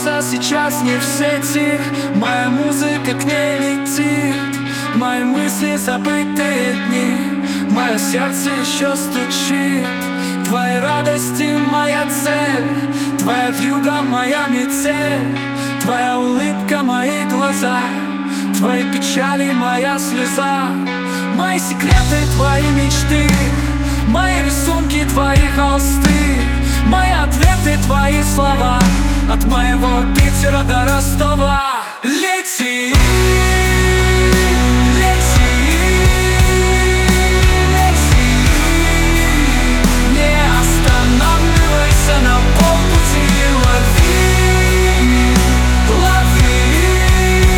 сердце сейчас не в сети, моя музыка к ней летит. Мои мысли забытые дни, мое сердце еще стучит. Твои радости моя цель, твоя вьюга моя метель, твоя улыбка мои глаза, твои печали моя слеза. Мои секреты твои мечты, мои рисунки твои холсты, мои ответы твои слова, от моего Питера до Ростова. Лети, лети, лети, не останавливайся на полпути, лови, лови,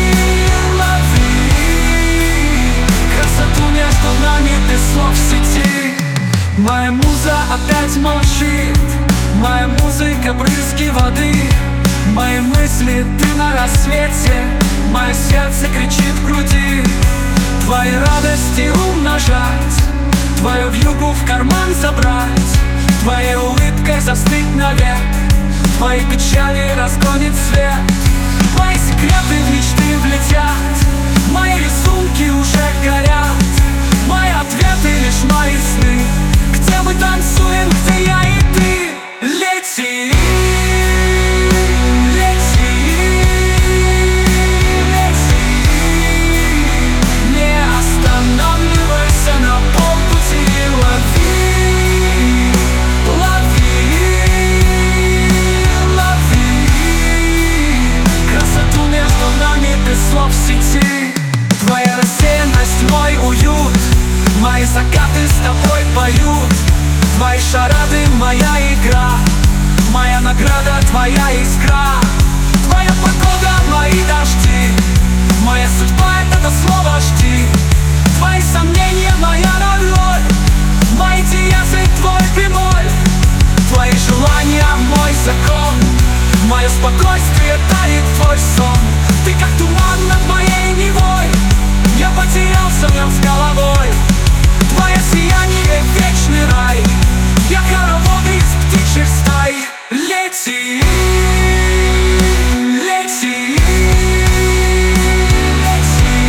лови красоту между нами, без слов в сети. Моя муза опять молчит, моя музыка брызги воды, мои мысли ты на рассвете, мое сердце кричит в груди. Твои радости умножать, твою вьюгу в карман забрать, твоей улыбкой застыть навек, твои печали разгонит свет. Мои секреты в мечты влетят, мои рисунки уже горят, мои ответы лишь мои сны, где мы танцуем, где я и ты. Лети, лети, лети, не останавливайся на полпути, лови, лови, лови красоту между нами, без слов в сети. Твоя рассеянность, мой уют, мои закаты с тобой поют, твои шарады моя игра, моя награда твоя искра, твоя погода мои дожди, моя судьба это до слова жди, твои сомнения моя роль, мои диезы твой бемоль, твои желания мой закон, мое спокойствие дарит твой сон. Ты как туман над моей Невой, я потерялся в нем с головой. Твое сияние — вечный рай, я хоровод из птичьих стай. Лети, лети, лети,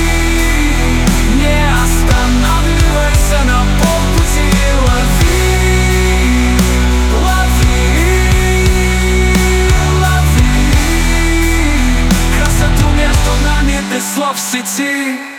не останавливайся на полпути, лови, лови, лови красоту между нами, без слов в сети.